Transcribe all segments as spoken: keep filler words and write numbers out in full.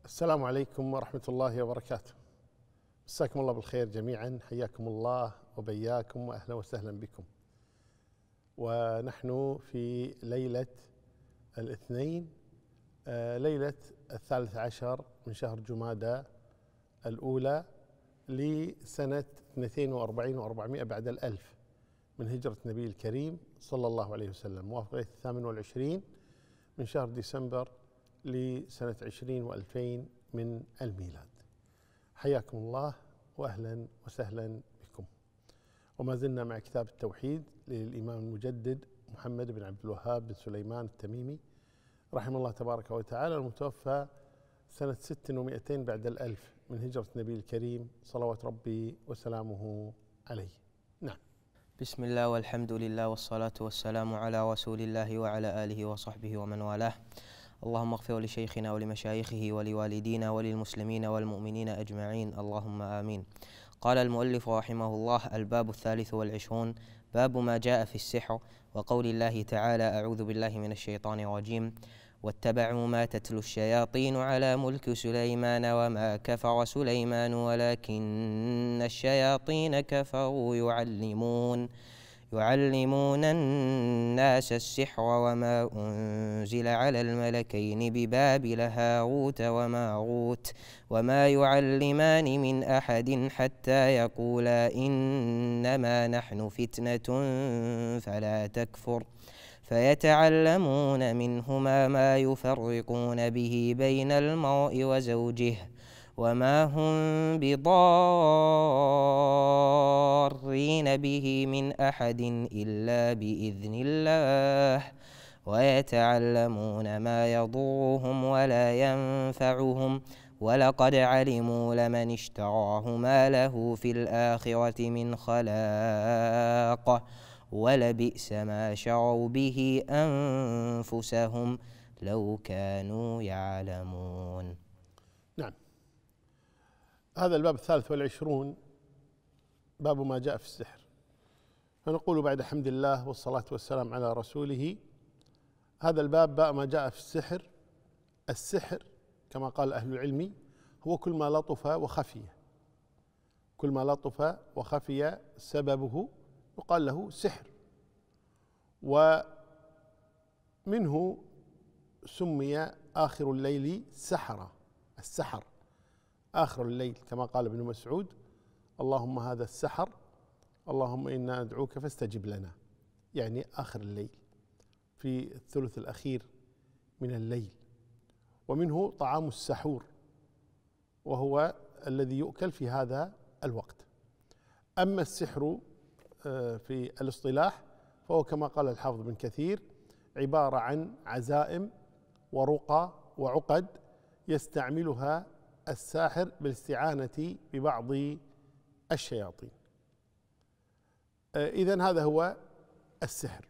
السلام عليكم ورحمة الله وبركاته. مساكم الله بالخير جميعا، حياكم الله وبياكم وأهلا وسهلا بكم. ونحن في ليلة الاثنين، آه ليلة الثالث عشر من شهر جمادى الأولى لسنة اثنتين وأربعين وأربعمائة بعد الألف من هجرة النبي الكريم صلى الله عليه وسلم، موافق الثامن والعشرين من شهر ديسمبر لسنة عشرين وألفين من الميلاد. حياكم الله وأهلا وسهلا بكم. وما زلنا مع كتاب التوحيد للإمام المجدد محمد بن عبد الوهاب بن سليمان التميمي رحمه الله تبارك وتعالى، المتوفى سنة ست ومئتين بعد الألف من هجرة النبي الكريم صلوات ربي وسلامه عليه. نعم. بسم الله والحمد لله والصلاة والسلام على رسول الله وعلى آله وصحبه ومن والاه. اللهم اغفر لشيخنا ولمشايخه ولوالدينا وللمسلمين والمؤمنين أجمعين، اللهم آمين. قال المؤلف رحمه الله: الباب الثالث والعشرون، باب ما جاء في السحر، وقول الله تعالى: أعوذ بالله من الشيطان الرجيم: واتبعوا ما تتلو الشياطين على ملك سليمان وما كفر سليمان ولكن الشياطين كفروا يعلمون يعلمون الناس السحر وما أنزل على الملكين ببابل هاروت وماروت وما يعلمان من أحد حتى يقولا إنما نحن فتنة فلا تكفر فيتعلمون منهما ما يفرقون به بين المرء وزوجه وما هم بضارين به من أحد إلا بإذن الله ويتعلمون ما يضرهم ولا ينفعهم ولقد علموا لمن اشتراه ما له في الآخرة من خلاق ولبئس ما شروا به أنفسهم لو كانوا يعلمون. نعم، هذا الباب الثالث والعشرون، باب ما جاء في السحر. فنقول بعد حمد الله والصلاة والسلام على رسوله: هذا الباب باب ما جاء في السحر. السحر كما قال أهل العلم هو كل ما لطف وخفي، كل ما لطف وخفي سببه يقال له سحر. ومنه سمي آخر الليل سحرة، السحر آخر الليل، كما قال ابن مسعود: اللهم هذا السحر، اللهم إنا ندعوك فاستجب لنا، يعني آخر الليل في الثلث الأخير من الليل. ومنه طعام السحور، وهو الذي يؤكل في هذا الوقت. أما السحر في الاصطلاح فهو كما قال الحافظ بن كثير عبارة عن عزائم ورقى وعقد يستعملها الساحر بالاستعانة ببعض الشياطين. إذن هذا هو السحر.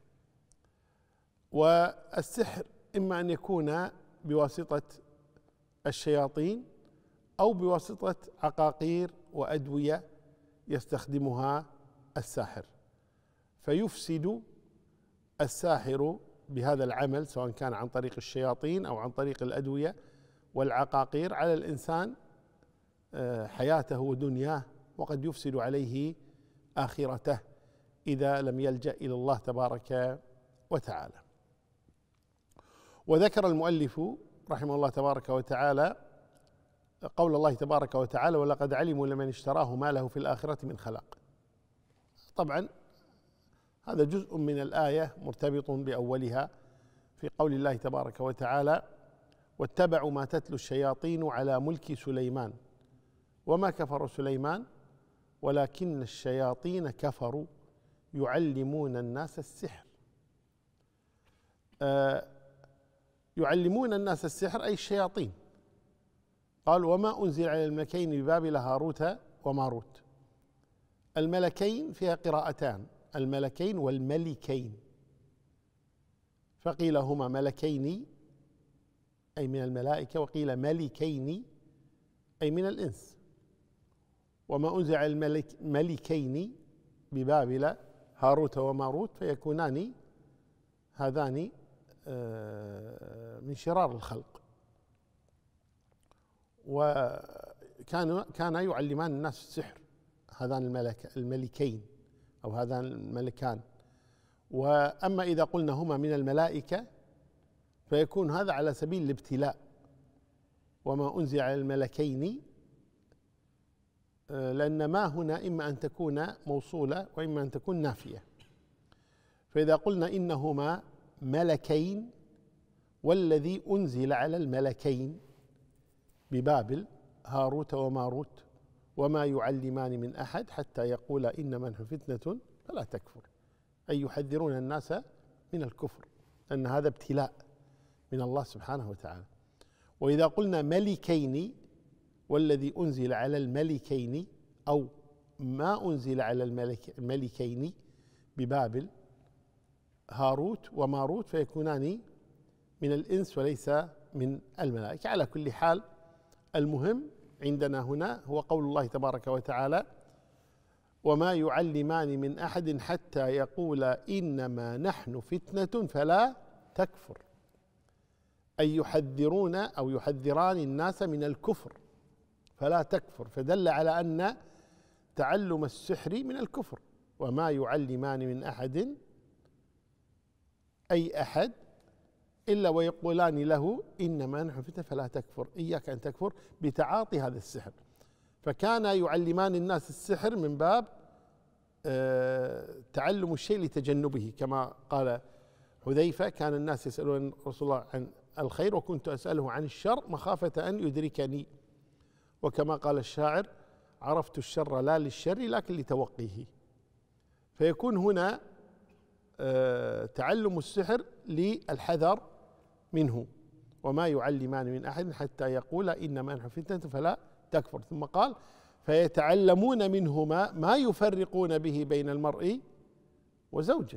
والسحر إما أن يكون بواسطة الشياطين أو بواسطة عقاقير وأدوية يستخدمها الساحر، فيفسد الساحر بهذا العمل سواء كان عن طريق الشياطين أو عن طريق الأدوية والعقاقير على الإنسان حياته ودنياه، وقد يفسد عليه آخرته إذا لم يلجأ إلى الله تبارك وتعالى. وذكر المؤلف رحمه الله تبارك وتعالى قول الله تبارك وتعالى: ولقد علموا لمن اشتراه ما له في الآخرة من خلاق. طبعا هذا جزء من الآية مرتبط بأولها في قول الله تبارك وتعالى: واتبعوا ما تتلو الشياطين على ملك سليمان وما كفر سليمان ولكن الشياطين كفروا يعلمون الناس السحر. آه يعلمون الناس السحر أي الشياطين. قال: وما أنزل على الملكين ببابل هاروت وماروت. الملكين فيها قراءتان، الملكين والملكين، فقيل هما ملكين أي من الملائكة، وقيل ملكين أي من الإنس. وما أنزل على الملك ملكين ببابل هاروت وماروت فيكونان هذان من شرار الخلق. وكان كان يعلمان الناس السحر هذان الملك الملكين أو هذان الملكان. وأما إذا قلنا هما من الملائكة فيكون هذا على سبيل الابتلاء، وما أنزل على الملكين، لأن ما هنا إما أن تكون موصولة وإما أن تكون نافية. فإذا قلنا إنهما ملكين والذي أنزل على الملكين ببابل هاروت وماروت وما يعلمان من أحد حتى يقولا إنما نحن فتنة فلا تكفر، أي يحذرون الناس من الكفر، أن هذا ابتلاء من الله سبحانه وتعالى. وإذا قلنا ملكين والذي أنزل على الملكين أو ما أنزل على الملك الملكين ببابل هاروت وماروت فيكونان من الإنس وليس من الملائكة. على كل حال المهم عندنا هنا هو قول الله تبارك وتعالى: وما يعلمان من أحد حتى يقولا إنما نحن فتنة فلا تكفر، أي يحذرون أو يحذران الناس من الكفر فلا تكفر، فدل على أن تعلم السحر من الكفر. وما يعلمان من أحد أي أحد إلا ويقولان له إنما نحن فتنة فلا تكفر، إياك أن تكفر بتعاطي هذا السحر. فكان يعلمان الناس السحر من باب تعلم الشيء لتجنبه، كما قال حذيفة: كان الناس يسألون رسول الله عن الخير وكنت أسأله عن الشر مخافة أن يدركني. وكما قال الشاعر: عرفت الشر لا للشر لكن لتوقيه. فيكون هنا تعلم السحر للحذر منه. وما يعلمان من أحد حتى يقولا إنما نحن فتنة فلا تكفر. ثم قال: فيتعلمون منهما ما يفرقون به بين المرء وزوجه.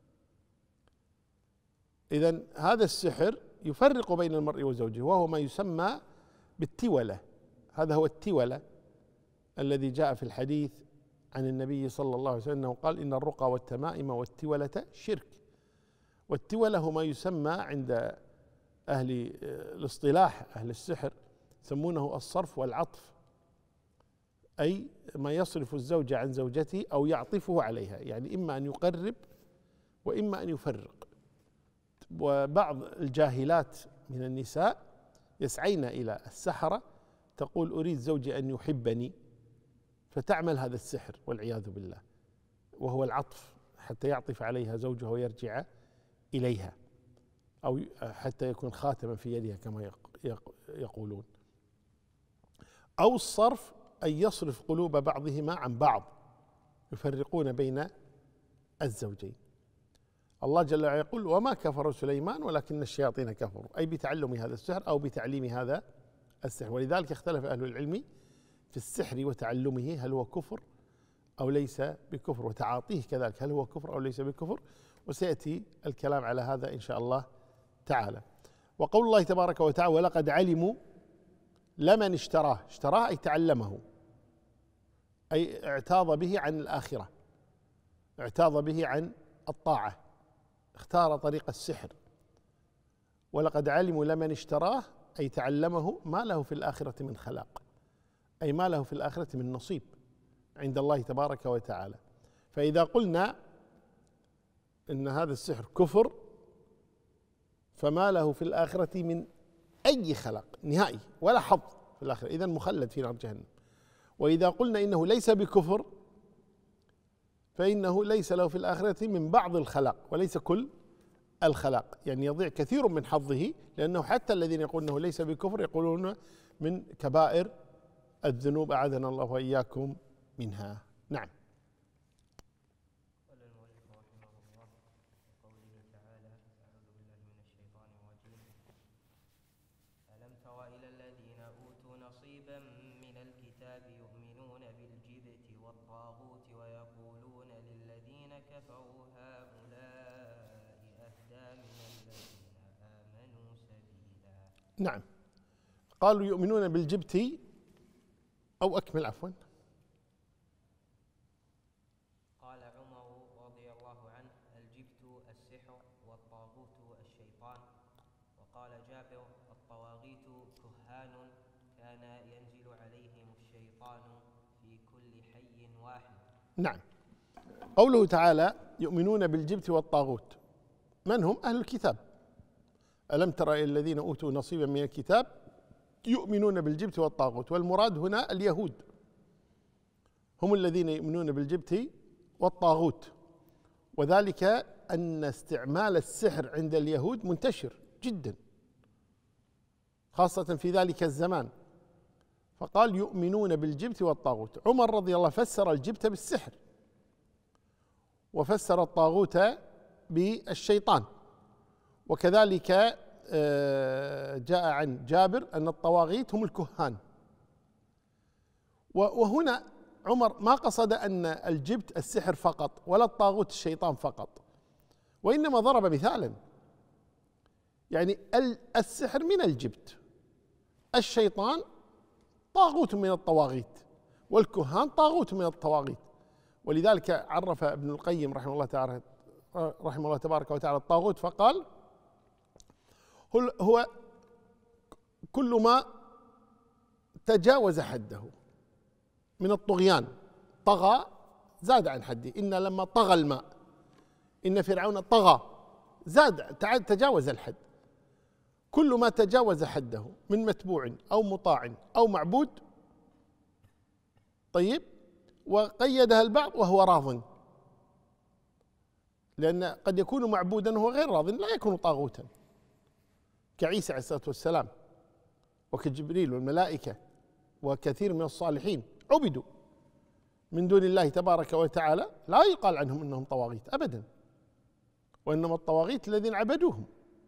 إذن هذا السحر يفرق بين المرء وزوجه، وهو ما يسمى بالتولة. هذا هو التولة الذي جاء في الحديث عن النبي صلى الله عليه وسلم أنه قال: إن الرقى والتمائم والتولة شرك. والتولة هو ما يسمى عند أهل الاصطلاح أهل السحر يسمونه الصرف والعطف، أي ما يصرف الزوج عن زوجته أو يعطفه عليها، يعني إما أن يقرب وإما أن يفرق. وبعض الجاهلات من النساء يسعين إلى السحرة، تقول: أريد زوجي أن يحبني، فتعمل هذا السحر والعياذ بالله، وهو العطف، حتى يعطف عليها زوجها ويرجع إليها، أو حتى يكون خاتما في يدها كما يقولون. أو الصرف أن يصرف قلوب بعضهما عن بعض، يفرقون بين الزوجين. الله جل وعلا يقول: وما كفر سليمان ولكن الشياطين كفروا، أي بتعلم هذا السحر أو بتعليم هذا السحر. ولذلك اختلف أهل العلم في السحر وتعلمه، هل هو كفر أو ليس بكفر، وتعاطيه كذلك هل هو كفر أو ليس بكفر، وسيأتي الكلام على هذا إن شاء الله تعالى. وقول الله تبارك وتعالى: ولقد علموا لمن اشتراه. اشتراه أي تعلمه، أي اعتاض به عن الآخرة، اعتاض به عن الطاعة، اختار طريق السحر. ولقد علموا لمن اشتراه أي تعلمه ما له في الآخرة من خلاق، أي ما له في الآخرة من نصيب عند الله تبارك وتعالى. فإذا قلنا إن هذا السحر كفر فما له في الآخرة من أي خلاق نهائي ولا حظ في الآخرة، إذن مخلد في نار جهنم. وإذا قلنا إنه ليس بكفر فإنه ليس له في الآخرة من بعض الخلاق وليس كل الخلاق، يعني يضيع كثير من حظه، لأنه حتى الذين يقولون أنه ليس بكفر يقولون من كبائر الذنوب، أعاذنا الله وإياكم منها. نعم. قال المؤلف رحمه الله وقوله تعالى: أعوذ بالله من الشيطان الرجيم. ألم تر إلى الذين أوتوا نصيبا من الكتاب يؤمنون بالجبت والطاغوت ويقولون للذين كفروا هؤلاء أهدى من الذين آمنوا سبيلا. نعم. قالوا يؤمنون بالجبت، أو أكمل عفوا. قال عمر رضي الله عنه: الجبت السحر والطاغوت الشيطان. وقال جابر: الطواغيت كهان كان ينزل عليهم الشيطان في كل حي واحد. نعم. قوله تعالى يؤمنون بالجبت والطاغوت، من هم؟ أهل الكتاب. ألم تر إلى الذين أوتوا نصيبا من الكتاب يؤمنون بالجبت والطاغوت، والمراد هنا اليهود، هم الذين يؤمنون بالجبت والطاغوت. وذلك أن استعمال السحر عند اليهود منتشر جدا، خاصة في ذلك الزمان، فقال يؤمنون بالجبت والطاغوت. عمر رضي الله فسر الجبت بالسحر، وفسر الطاغوت بالشيطان. وكذلك جاء عن جابر أن الطواغيت هم الكهان. وهنا عمر ما قصد أن الجبت السحر فقط ولا الطاغوت الشيطان فقط، وإنما ضرب مثالا، يعني السحر من الجبت، الشيطان طاغوت من الطواغيت، والكهان طاغوت من الطواغيت. ولذلك عرف ابن القيم رحمه الله تعالى رحمه الله تبارك وتعالى الطاغوت فقال هو كل ما تجاوز حده من الطغيان، طغى زاد عن حده، إن لما طغى الماء إن فرعون طغى زاد تجاوز الحد. كل ما تجاوز حده من متبوع أو مطاع أو معبود، طيب، وقيدها البعض وهو راض، لأن قد يكون معبودا وهو غير راض لا يكون طاغوتا، كعيسى عليه الصلاة والسلام وكجبريل والملائكة وكثير من الصالحين عبدوا من دون الله تبارك وتعالى، لا يقال عنهم أنهم طواغيت أبدا، وإنما الطواغيت الذين عبدوهم.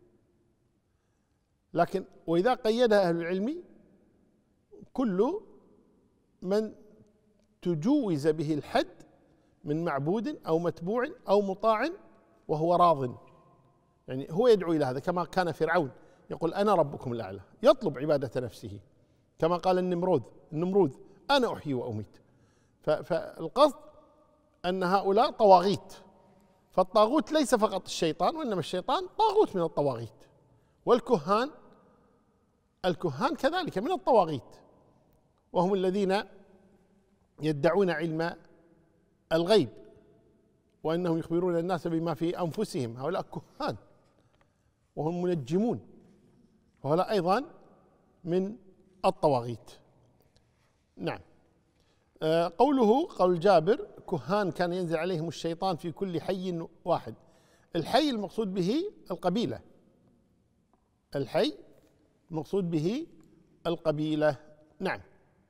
لكن وإذا قيدها أهل العلم كل من تجوز به الحد من معبود أو متبوع أو مطاع وهو راض، يعني هو يدعو إلى هذا، كما كان فرعون يقول أنا ربكم الأعلى، يطلب عبادة نفسه، كما قال النمرود النمرود أنا أحيي وأميت. فالقصد أن هؤلاء طواغيت، فالطاغوت ليس فقط الشيطان، وإنما الشيطان طاغوت من الطواغيت، والكهان الكهان كذلك من الطواغيت، وهم الذين يدعون علم الغيب وأنهم يخبرون الناس بما في أنفسهم، هؤلاء كهان وهم منجمون، وهؤلاء أيضا من الطواغيت. نعم. قوله قول جابر كهان كان ينزل عليهم الشيطان في كل حي واحد، الحي المقصود به القبيلة، الحي المقصود به القبيلة. نعم.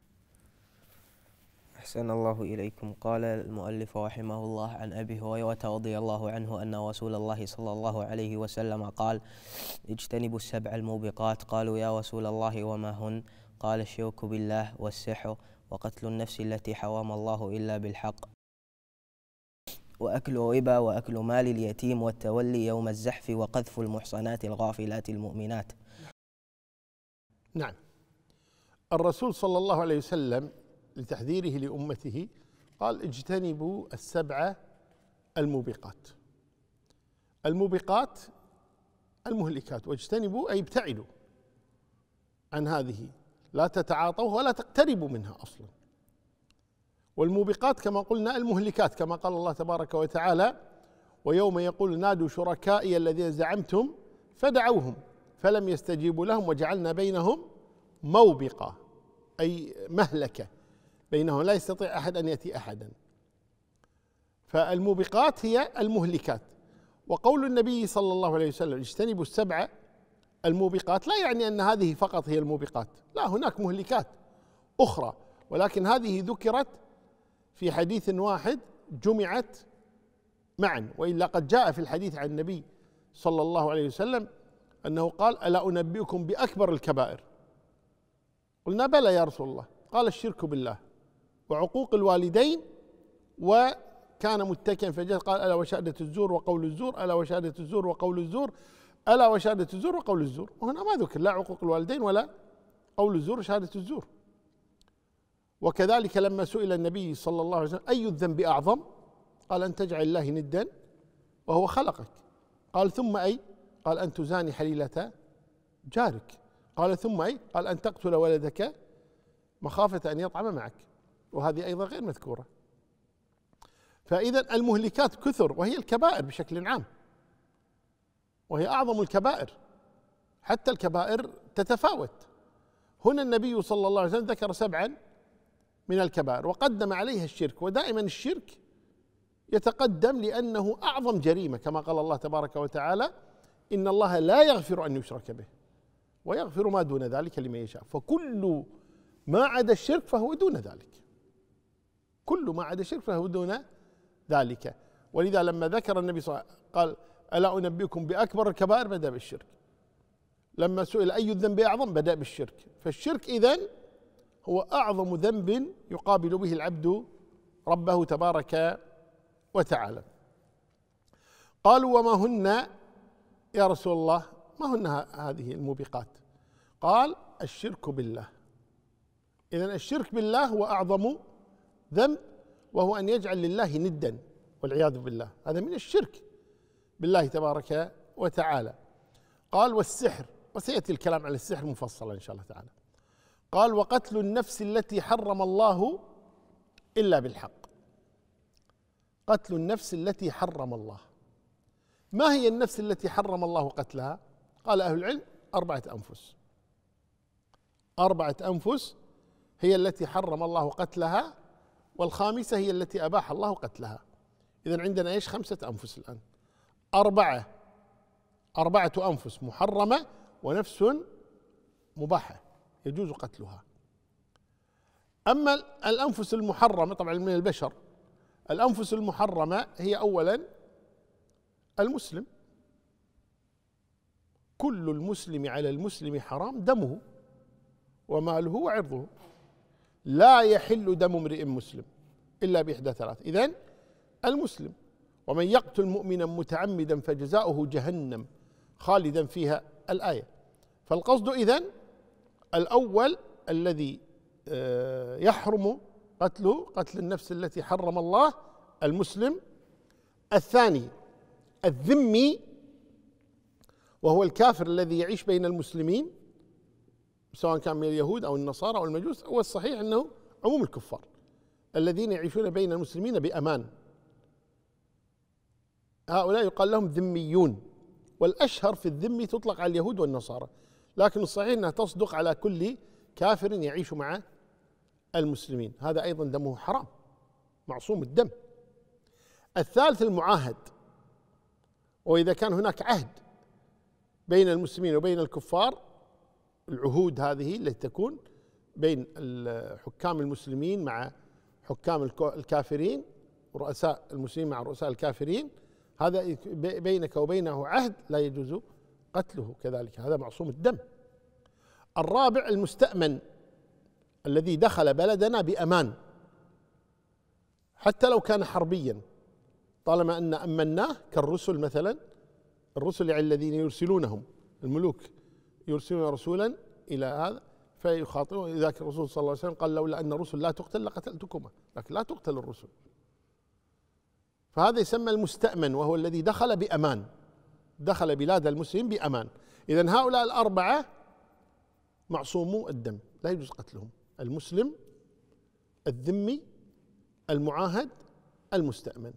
أحسن الله إليكم. قال المؤلف رحمه الله عن أبي هريرة رضي الله عنه أن رسول الله صلى الله عليه وسلم قال اجتنبوا السبع الموبقات. قالوا يا رسول الله وما هن؟ قال الشرك بالله والسحر وقتل النفس التي حرم الله إلا بالحق وأكل ربا وأكل مال اليتيم والتولي يوم الزحف وقذف المحصنات الغافلات المؤمنات. نعم. الرسول صلى الله عليه وسلم لتحذيره لأمته قال اجتنبوا السبع الموبقات. الموبقات المهلكات، واجتنبوا أي ابتعدوا عن هذه، لا تتعاطوا ولا تقتربوا منها أصلا. والموبقات كما قلنا المهلكات، كما قال الله تبارك وتعالى ويوم يقول نادوا شركائي الذين زعمتم فدعوهم فلم يستجيبوا لهم وجعلنا بينهم موبقة، أي مهلكة بينهم، لا يستطيع أحد أن يأتي أحدا. فالموبقات هي المهلكات. وقول النبي صلى الله عليه وسلم اجتنبوا السبع الموبقات لا يعني أن هذه فقط هي الموبقات، لا، هناك مهلكات أخرى، ولكن هذه ذكرت في حديث واحد جمعت معا، وإلا قد جاء في الحديث عن النبي صلى الله عليه وسلم أنه قال ألا أنبئكم بأكبر الكبائر؟ قلنا بلى يا رسول الله. قال الشرك بالله وعقوق الوالدين، وكان متكئا فجاء قال ألا وشهادة الزور وقول الزور، ألا وشهادة الزور وقول الزور، ألا وشهادة الزور وقول الزور. وهنا ما ذكر لا عقوق الوالدين ولا قول الزور وشهادة الزور. وكذلك لما سئل النبي صلى الله عليه وسلم أي الذنب أعظم؟ قال أن تجعل الله ندا وهو خلقك. قال ثم أي؟ قال أن تزاني حليلة جارك. قال ثم أي؟ قال أن تقتل ولدك مخافة أن يطعم معك، وهذه أيضا غير مذكورة. فإذا المهلكات كثر، وهي الكبائر بشكل عام، وهي أعظم الكبائر، حتى الكبائر تتفاوت. هنا النبي صلى الله عليه وسلم ذكر سبعا من الكبائر وقدم عليها الشرك، ودائما الشرك يتقدم لأنه أعظم جريمة، كما قال الله تبارك وتعالى: إن الله لا يغفر أن يشرك به ويغفر ما دون ذلك لمن يشاء. فكل ما عدا الشرك فهو دون ذلك، كل ما عدا الشرك فهو دون ذلك. ولذا لما ذكر النبي صلى الله عليه وسلم قال: ألا أنبئكم بأكبر الكبائر؟ بدأ بالشرك. لما سئل أي الذنب أعظم؟ بدأ بالشرك. فالشرك إذن هو أعظم ذنب يقابل به العبد ربه تبارك وتعالى. قالوا: وما هن يا رسول الله؟ ما هن هذه الموبقات؟ قال: الشرك بالله. إذن الشرك بالله هو أعظم ذنب، وهو أن يجعل لله ندا والعياذ بالله، هذا من الشرك بالله تبارك وتعالى. قال: والسحر، وسيأتي الكلام على السحر مفصلا إن شاء الله تعالى. قال: وقتل النفس التي حرم الله إلا بالحق. قتل النفس التي حرم الله. ما هي النفس التي حرم الله قتلها؟ قال أهل العلم: أربعة أنفس. أربعة أنفس هي التي حرم الله قتلها، والخامسة هي التي أباح الله قتلها. إذن عندنا إيش؟ خمسة أنفس الآن. أربعة أربعة أنفس محرمة، ونفس مباحة يجوز قتلها. أما الأنفس المحرمة طبعا من البشر، الأنفس المحرمة هي أولا المسلم. كل المسلم على المسلم حرام دمه وماله وعرضه، لا يحل دم امرئ مسلم إلا بإحدى ثلاث. إذن المسلم: ومن يقتل مؤمنا متعمدا فجزاؤه جهنم خالدا فيها، الآية. فالقصد إذن الأول الذي يحرم قتله قتل النفس التي حرم الله، المسلم. الثاني الذمي، وهو الكافر الذي يعيش بين المسلمين سواء كان من اليهود أو النصارى أو المجوس. هو الصحيح أنه عموم الكفار الذين يعيشون بين المسلمين بأمان، هؤلاء يقال لهم ذميون. والأشهر في الذمي تطلق على اليهود والنصارى، لكن الصحيح أنها تصدق على كل كافر يعيش مع المسلمين، هذا أيضا دمه حرام معصوم الدم. الثالث المعاهد، وإذا كان هناك عهد بين المسلمين وبين الكفار، العهود هذه التي تكون بين حكام المسلمين مع حكام الكافرين، رؤساء المسلمين مع رؤساء الكافرين، هذا بينك وبينه عهد لا يجوز قتله كذلك، هذا معصوم الدم. الرابع المستأمن، الذي دخل بلدنا بأمان حتى لو كان حربيا، طالما أن أمناه، كالرسل مثلا، الرسل يعني الذين يرسلونهم، الملوك يرسلون رسولا إلى هذا فيخاطبون. ذاك الرسول صلى الله عليه وسلم قال: لولا أن الرسل لا تقتل لقتلتكما، لكن لا تقتل الرسل. فهذا يسمى المستأمن، وهو الذي دخل بأمان، دخل بلاد المسلمين بأمان. إذن هؤلاء الأربعة معصومو الدم لا يجوز قتلهم: المسلم، الذمي، المعاهد، المستأمن.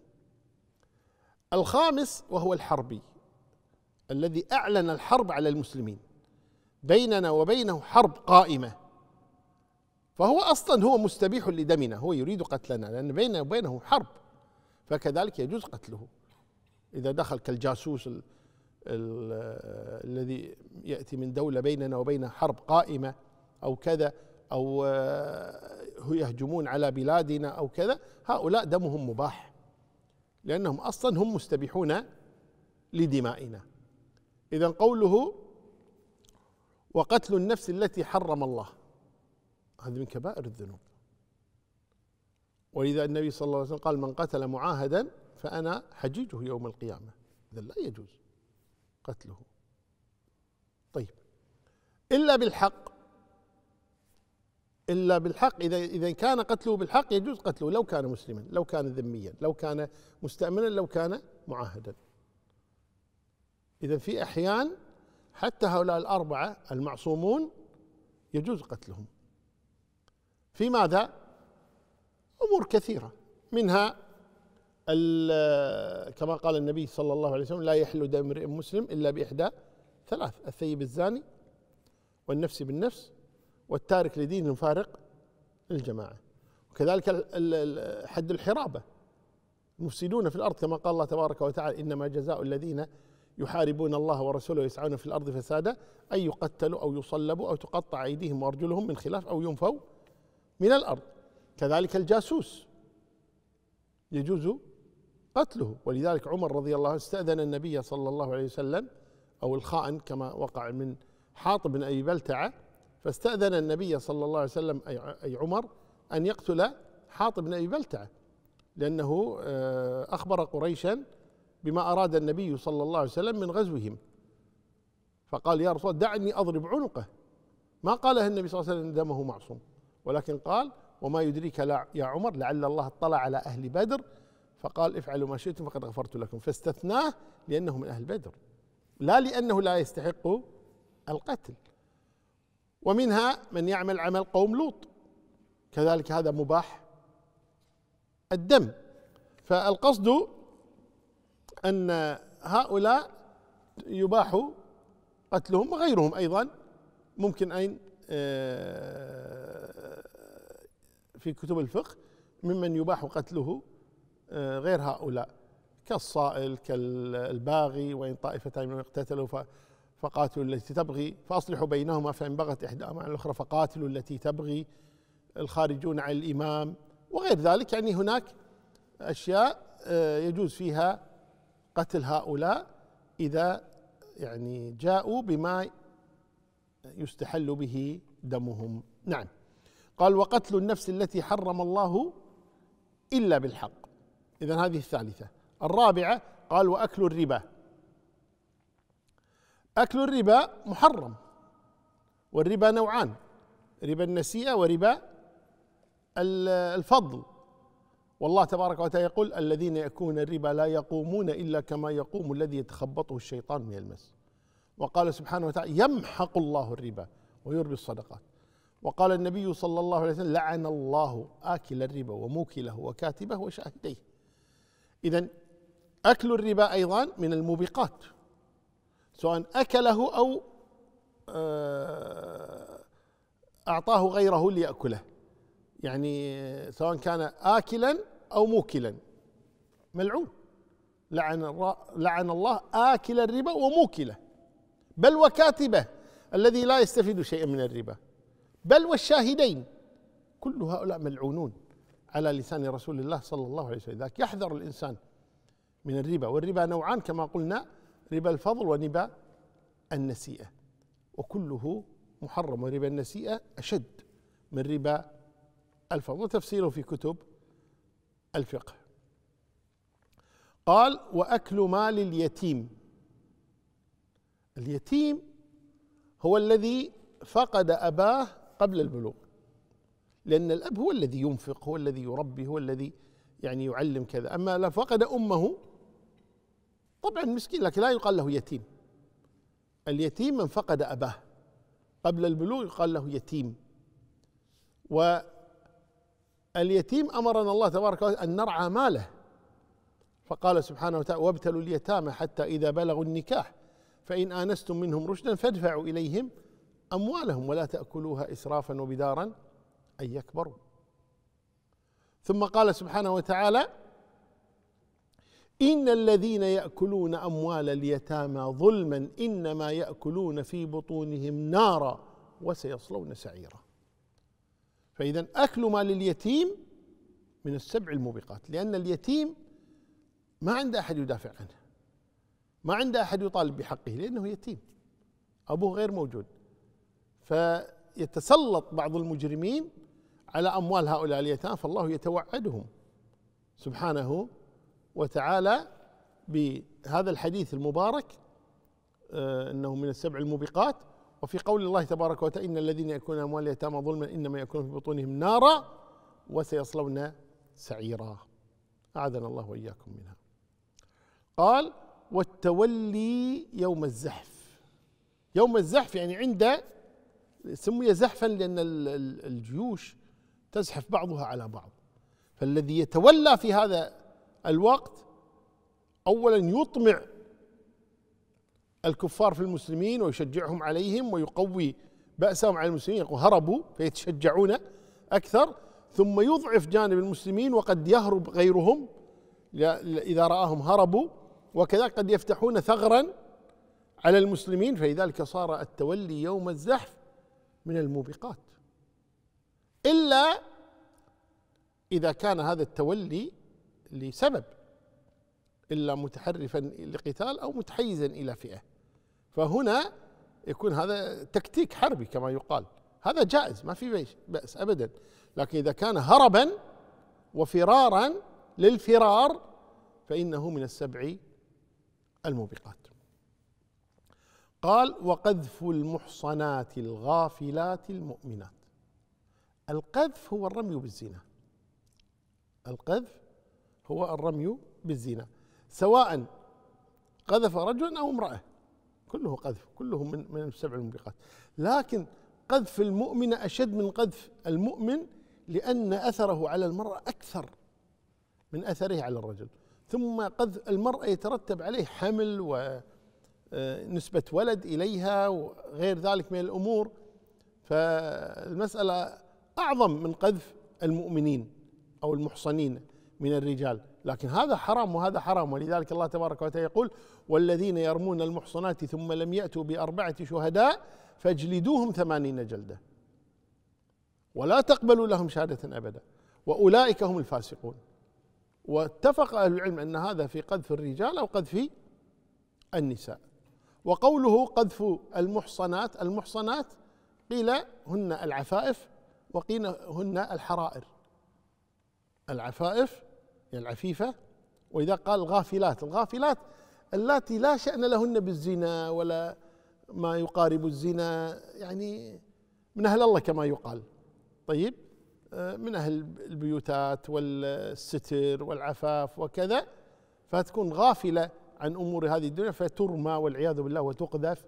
الخامس وهو الحربي، الذي أعلن الحرب على المسلمين، بيننا وبينه حرب قائمة، فهو أصلا هو مستبيح لدمنا، هو يريد قتلنا لأن بيننا وبينه حرب، فكذلك يجوز قتله. إذا دخل كالجاسوس ال ال الذي يأتي من دولة بيننا وبين حرب قائمة أو كذا، أو يهجمون على بلادنا أو كذا، هؤلاء دمهم مباح لأنهم أصلا هم مستبيحون لدمائنا. إذن قوله: وقتل النفس التي حرم الله، هذا من كبائر الذنوب. ولذا النبي صلى الله عليه وسلم قال: من قتل معاهدا فأنا حجيجه يوم القيامة. إذا لا يجوز قتله. طيب، إلا بالحق، إلا بالحق، إذا إذا كان قتله بالحق يجوز قتله، لو كان مسلما، لو كان ذميا، لو كان مستأمنا، لو كان معاهدا. إذا في أحيان حتى هؤلاء الأربعة المعصومون يجوز قتلهم. في ماذا؟ أمور كثيرة، منها كما قال النبي صلى الله عليه وسلم: لا يحل دم امرئ مسلم إلا بإحدى ثلاث: الثيب الزاني، والنفس بالنفس، والتارك لدين المفارق الجماعة. وكذلك حد الحرابة، المفسدون في الأرض، كما قال الله تبارك وتعالى: إنما جزاء الذين يحاربون الله ورسوله ويسعون في الأرض فسادا أن يقتلوا أو يصلبوا أو تقطع أيديهم وأرجلهم من خلاف أو ينفوا من الأرض. كذلك الجاسوس يجوز قتله، ولذلك عمر رضي الله عنه استأذن النبي صلى الله عليه وسلم، أو الخائن كما وقع من حاطب بن أبي بلتعة، فاستأذن النبي صلى الله عليه وسلم أي عمر أن يقتل حاطب بن أبي بلتعة، لأنه أخبر قريشا بما أراد النبي صلى الله عليه وسلم من غزوهم، فقال: يا رسول الله دعني أضرب عنقه. ما قالها النبي صلى الله عليه وسلم دمه معصوم، ولكن قال: وما يدريك يا عمر لعل الله اطلع على أهل بدر فقال: افعلوا ما شئتم فقد غفرت لكم، فاستثناه لأنه من أهل بدر، لا لأنه لا يستحق القتل. ومنها من يعمل عمل قوم لوط، كذلك هذا مباح الدم. فالقصد أن هؤلاء يباح قتلهم، وغيرهم أيضا ممكن أن في كتب الفقه ممن يباح قتله غير هؤلاء، كالصائل كالباغي، وإن طائفتان منهم اقتتلوا فقاتلوا التي تبغي فأصلحوا بينهما فإن بغت إحداهما على الأخرى فقاتلوا التي تبغي، الخارجون عن الإمام، وغير ذلك. يعني هناك أشياء يجوز فيها قتل هؤلاء إذا يعني جاءوا بما يستحل به دمهم. نعم. قال: وقتل النفس التي حرم الله إلا بالحق. إذن هذه الثالثة. الرابعة قال: وأكل الربا. أكل الربا محرم، والربا نوعان: ربا النسيئة وربا الفضل. والله تبارك وتعالى يقول: الذين يأكلون الربا لا يقومون إلا كما يقوم الذي يتخبطه الشيطان من المس. وقال سبحانه وتعالى: يمحق الله الربا ويربي الصدقات. وقال النبي صلى الله عليه وسلم: لعن الله آكل الربا وموكله وكاتبه وشاهديه. إذن أكل الربا أيضا من الموبقات، سواء أكله أو أعطاه غيره ليأكله، يعني سواء كان آكلا أو موكلا ملعون. لعن لعن الله آكل الربا وموكله، بل وكاتبه الذي لا يستفيد شيئا من الربا، بل والشاهدين، كل هؤلاء ملعونون على لسان رسول الله صلى الله عليه وسلم. ذاك يحذر الإنسان من الربا. والربا نوعان كما قلنا: ربا الفضل وربا النسيئة، وكله محرم، وربا النسيئة أشد من ربا الفضل، وتفسيره في كتب الفقه. قال: وأكل مال اليتيم. اليتيم هو الذي فقد أباه قبل البلوغ، لأن الأب هو الذي ينفق، هو الذي يربي، هو الذي يعني يعلم كذا. أما لو فقد أمه طبعا مسكين، لكن لا يقال له يتيم. اليتيم من فقد أباه قبل البلوغ يقال له يتيم. واليتيم أمرنا الله تبارك وتعالى أن نرعى ماله، فقال سبحانه وتعالى: وابتلوا اليتامى حتى إذا بلغوا النكاح فإن آنستم منهم رشدا فادفعوا إليهم أموالهم ولا تأكلوها إسرافا وبدارا أن يكبروا. ثم قال سبحانه وتعالى: إن الذين يأكلون أموال اليتامى ظلما إنما يأكلون في بطونهم نارا وسيصلون سعيرا. فإذا أكل مال اليتيم من السبع الموبقات، لأن اليتيم ما عنده أحد يدافع عنه، ما عنده أحد يطالب بحقه، لأنه يتيم، أبوه غير موجود. فيتسلط بعض المجرمين على أموال هؤلاء اليتامى، فالله يتوعدهم سبحانه وتعالى بهذا الحديث المبارك أنه من السبع الموبقات. وفي قول الله تبارك وتعالى: إن الذين يأكلون أموال اليتامى ظلما إنما يأكلون في بطونهم نارا وسيصلون سعيرا، أعاذنا الله وإياكم منها. قال: والتولي يوم الزحف. يوم الزحف يعني عند، سمي زحفا لأن الجيوش تزحف بعضها على بعض. فالذي يتولى في هذا الوقت أولا يطمع الكفار في المسلمين ويشجعهم عليهم ويقوي بأسهم على المسلمين، يقول هربوا فيتشجعون أكثر، ثم يضعف جانب المسلمين وقد يهرب غيرهم إذا رآهم هربوا، وكذا قد يفتحون ثغرا على المسلمين. فلذلك صار التولي يوم الزحف من الموبقات، إلا إذا كان هذا التولي لسبب، إلا متحرفا لقتال أو متحيزا إلى فئة، فهنا يكون هذا تكتيك حربي كما يقال، هذا جائز ما في بأس أبدا. لكن إذا كان هربا وفرارا للفرار فإنه من السبع الموبقات. قال وقذف المحصنات الغافلات المؤمنات. القذف هو الرمي بالزنا، القذف هو الرمي بالزنا، سواء قذف رجلا أو امرأة، كله قذف، كله من من السبع الموبقات. لكن قذف المؤمن أشد من قذف المؤمن، لأن أثره على المرأة أكثر من أثره على الرجل. ثم قذف المرأة يترتب عليه حمل ونسبة ولد إليها وغير ذلك من الأمور، فالمسألة أعظم من قذف المؤمنين أو المحصنين من الرجال. لكن هذا حرام وهذا حرام، ولذلك الله تبارك وتعالى يقول والذين يرمون المحصنات ثم لم يأتوا بأربعة شهداء فاجلدوهم ثمانين جلدة ولا تقبلوا لهم شهادة أبدا وأولئك هم الفاسقون. واتفق أهل العلم أن هذا في قذف الرجال أو قذف النساء. وقوله قذف المحصنات، المحصنات قيل هن العفائف وقيل هن الحرائر، العفائف العفيفة، وإذا قال الغافلات، الغافلات اللاتي لا شأن لهن بالزنا ولا ما يقارب الزنا، يعني من أهل الله كما يقال، طيب من أهل البيوتات والستر والعفاف وكذا، فتكون غافلة عن أمور هذه الدنيا فترمى والعياذ بالله وتقذف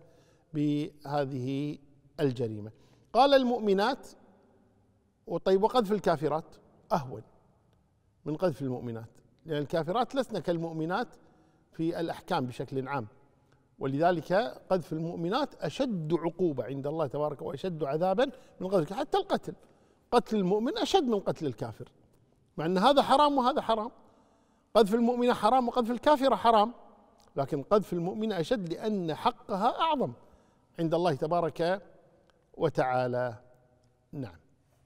بهذه الجريمة. قال المؤمنات، وطيب وقذف الكافرات أهون من قذف المؤمنات، لأن الكافرات لسن كالمؤمنات في الأحكام بشكل عام، ولذلك قذف المؤمنات أشد عقوبة عند الله تبارك وأشد عذابا من قذف، حتى القتل، قتل المؤمن أشد من قتل الكافر، مع أن هذا حرام وهذا حرام، قذف المؤمنة حرام وقذف الكافرة حرام، لكن قذف المؤمنة أشد لأن حقها أعظم عند الله تبارك وتعالى. نعم.